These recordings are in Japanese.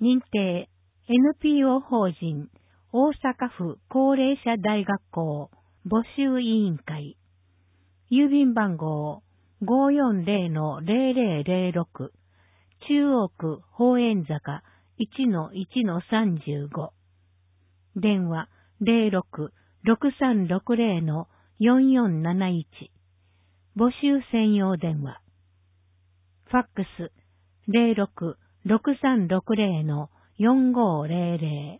認定 NPO 法人大阪府高齢者大学校募集委員会郵便番号 540-0006 中央区宝円坂 1-1-35 電話 06-6360-4471 募集専用電話ファックス 06-6360-4500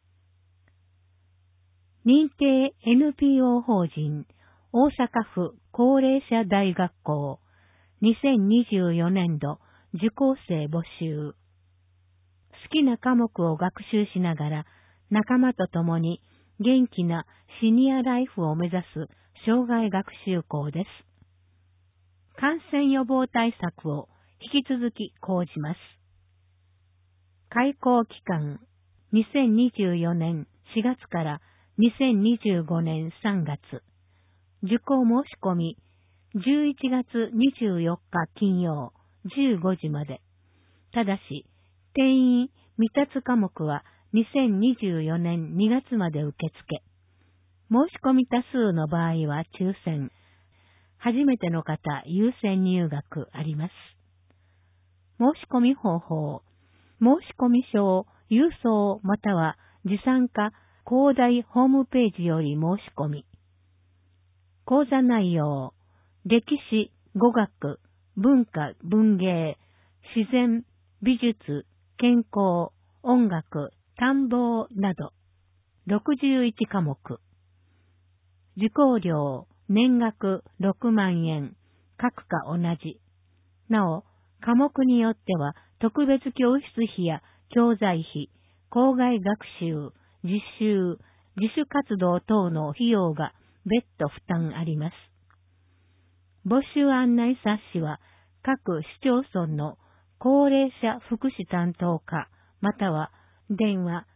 認定 NPO 法人大阪府高齢者大学校2024年度受講生募集。好きな科目を学習しながら仲間と共に元気なシニアライフを目指す生涯学習校です。感染予防対策を引き続き講じます。開講期間2024年4月から2025年3月。受講申し込み11月24日金曜15時まで。ただし、定員未達科目は2024年2月まで受付。申し込み多数の場合は抽選。初めての方優先入学あります。申し込み方法。申し込み書を郵送または持参か講題ホームページより申し込み。講座内容。歴史、語学、文化、文芸、自然、美術、健康、音楽、探訪など61科目。受講料、年額6万円、各科同じ。なお、科目によっては特別教室費や教材費、校外学習、実習、自主活動等の費用が別途負担あります。募集案内冊子は各市町村の高齢者福祉担当課または電話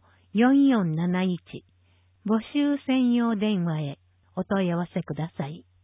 06-6360-4471 募集専用電話へお問い合わせください。